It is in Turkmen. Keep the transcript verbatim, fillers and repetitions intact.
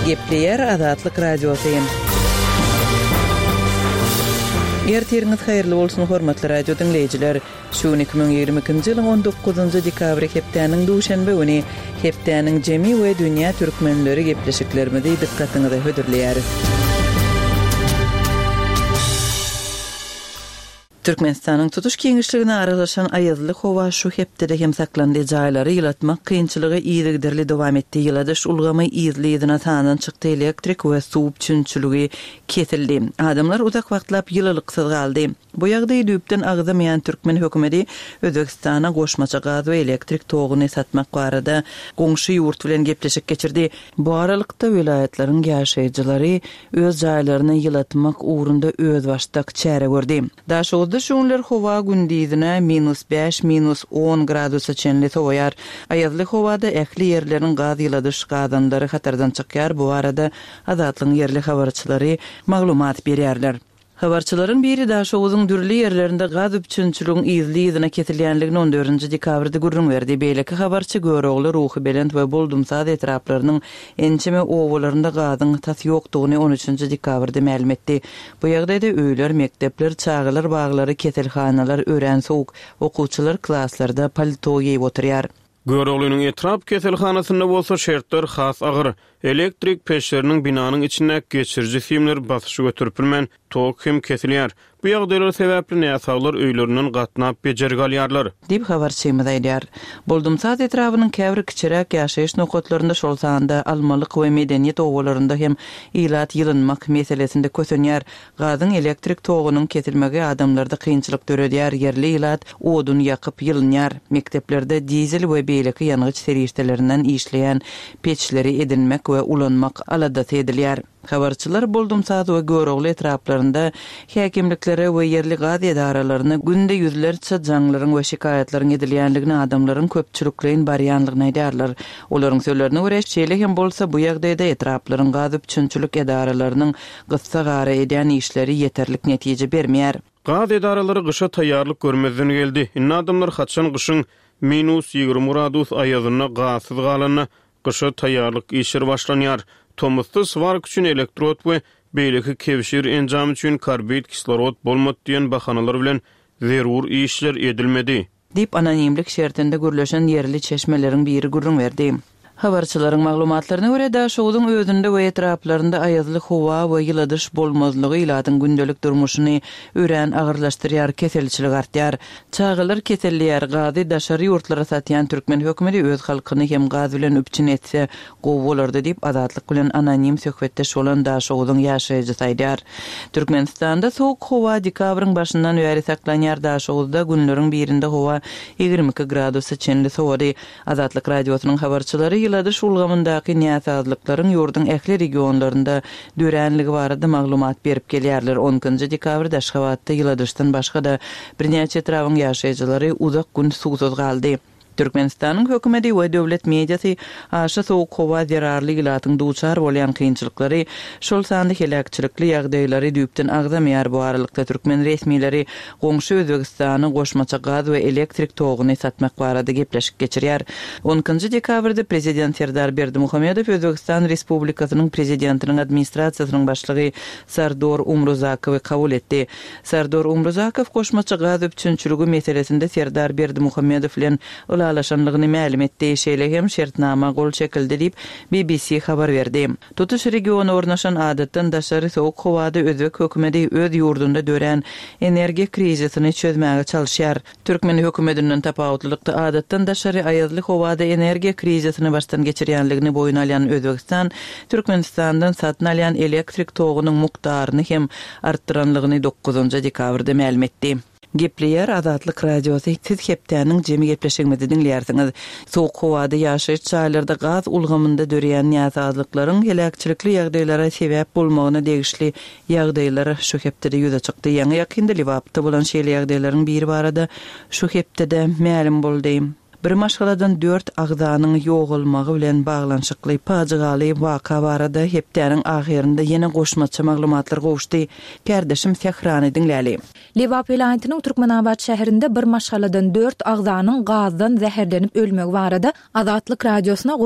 Gepleyer Azatlyk Radiosyň. Ertiriniz hayırlı bolsun hormatly radio dinleyijiler. Şu iki bin ýygrimi-nji ýylyň on dokuzynjy dekabry hepdeniň duşanby güni hepdeniň jemi we dünýä türkmenleri gepleşiklerinde dikkatinizi hödürleýär. Türkmenistanyň tutuş keňişligine aralaşan aýazly howa şu hepde hem saklandy jaýlary ýylatmak kynçylygy ýygyderli dowam etdi. Ýyladyş ulgamy ýyzlygyna tanan çykdy, elektrik we suw üçinçiligi kesildi. Adamlar uzak wagtlap ýylylyksy galdy. Bu ýagdaý düýpden agzamaýan türkmen hökümeti Özbekistana goşmaça gaz we elektrik togyny satmak barada goňşy ýurt bilen gepleşik geçirdi. Bu aralykda vilayetlaryň ýaşaýjylary öz jaýlaryny ýylatmak ugrunda öz başdak çäre gördi. Daşy şunlar hova gündizine minus beş, minus on gradusa çenli soğuyar. Ayazlı hovada ekli yerlerin gaz yıladış gazanları hatardan çıkar. Bu arada Azatlığın yerli habarçıları maglumat berýärler. Habarçylaryň biri da şowuzyň dürli ýerlerinde gaz üçinçiligiň ýyzlygyna kesilýänligini on dördünji dekabrda gurrun berdi. Beýleki habarçy Görogly ruhy belent we buldumsaz etraplarynyň ençeme owalarynda gazyň tas ýokdugyny on üçünji dekabrda ma'lum etdi. Bu ýagdaýda öýler, mekdepler, çagylar, baglary, keselhanalar, ören sowuk, okuwçylar klasslarda palto giýip oturýar. Göroglynyň etrap keselhanasynda bolsa şertler has agyr. Elektrik peşleriniň binanyň içine geçirji simler basyşy götürpilmän, tok hem kesilýär. Bu ýagdaýlar sebäpli näsaglar öýlerinden gatnap bejer galýarlar. Dip habarçymyz aýdýar. Buldumsaz etrabynyň käbir kiçirek ýaşaýyş nokatlarynda şol sanda almalyk we medeniýet owalarynda hem ilat ýylynmak meselesinde kösenýär. Gazyň elektrik togynyň kesilmegi adamlarda kynçylyk döredýär. Yerli ilat odun ýakyp ýylynýar. Mekteplerde dizel we beýleki ýangıç serişdelerinden işleýän peçleri edinmek we ulanmak alada edilýär. Habarçylar buldumsaz we Görogly etraplarynda häkimliklere we yerli gaz edaralaryna günde ýüzlerçe jaňlaryň we şikaýatlaryň edilýänligini, adamlaryň köpçülikliň barýanlygyny aýdarlar. Olaryň sözlerine görä, şeýle hem bolsa bu ýagdaýda etraplaryň gaz üçinçilik edaralarynyň gyssa gara edýän işleri ýeterlik netije bermeýär. Gaz edaralary gysha taýýarlyk görmezden geldi. Inne adamlar haçan gyşyň minus ýygrimi gradus aýazyna gazyz galanyna gysha taýýarlyk işler başlanýar. Tomusty svark üçin elektrod we beýleki kevşir enjam üçin karbid kislorod bolmat diýen bahanalar bilen zerur işler edilmedi. Dip anonimlik şertinde gürleşen yerli çeşmeleriň biri gurrun berdi. Habarçylaryň maglumatlaryna görä da şowuň özünde we etraplarynda aýazly howa we ýyladyş bolmazlygy ilatyň gündelik durmuşyny ören agyrlaşdyrýar, keselçilik artýar. Çagylar keselliýär, gazy daşary ýurtlara satýan türkmen hökümeti öz halkyny hem gaz bilen üpçün etse gowulardy diýip Azatlyk bilen anonim söhbetde şolan da şowuň ýaşaýjy aýdýar. Türkmenistanda sowuk howa dekabryň başyndan bäri saklanýar. Da şowda günleriň birinde howa ýygrimi iki gradusa çenli sowady. Azatlyk radiosynyň habarçylary ýyladyş ulgamyndaky näsazlyklaryň ýurdun ähli regionlarynda döränligi barada maglumat berip gelýärler. onunji dekabrda Aşgabatda ýyladyşdan başga da birnäçe etrawyň ýaşaýjylary uzak gün suwsuz galdy. Türkmenistanyň hökümeti we döwlet mediasy aşy sowuk howa zararly ilatyň duçar bolýan kynçylyklary, şol sandy helakçylykly ýagdaýlary düýpden agzamaýar. Bu aralykda türkmen resmileri goňşy Özbekistany goşmaça gaz we elektrik togyny satmak barada gepleşik geçirýär. onunji dekabrda prezident Serdar Berdimuhammedow Özbekistan Respublikasynyň prezidentiniň administrasiýasynyň başlygy Sardor Umruzakowy kabul etdi. Sardor Umruzakow goşmaça gaz üçinçiligi meselesinde Serdar Berdimuhammedow bilen alaşanlygyny ma'lum etdi. Şeýle hem şertnama gol çekildi diýip B B C habar berdi. Tutuş regiony ornaşan adatdan daşary sowuk howada Özbek hökümeti öz ýurdunda dören energiýa krizisini çözmäge çalyşýar. Türkmen hökümetinden tapawutlykda adatdan daşary aýazly howada energiýa krizisini başdan geçirýänligini boyun alýan Özbekistan, Türkmenistandan satyn alýan elektrik togynyň mukdaryny hem artdyranlygyny dokuzynji dekabrda ma'lum etdi. Gepleyer Azatlyk Radiosy siz hepdeniň jemi gepleşigimizi dinleýärsiňiz. Sowuk howada ýaşaýyş çaýlarda gaz ulgamynda döreýän ýazadlyklaryň helakçylykly ýagdaýlara sebäp bolmagyna degişli ýagdaýlar şu hepde ýüze çykdy. Ýa-ni ýakynda Liwapda bolan şeýle ýagdaýlaryň biri barada şu hepde ma'lum boldy. Bir maşgaladan dört agzanyň ýogalmagy bilen baglanşykly paçygaly waka barada hepdeniň ahirinde ýene goşmaça maglumatlar gowuşdy. Kardeşim Sehrany dinläli. Liwap vilayatynyň Türkmenabad şäherinde bir maşgaladan dört agzanyň gazdan zäherlenip ölmegi barada Azatlyk radiosyna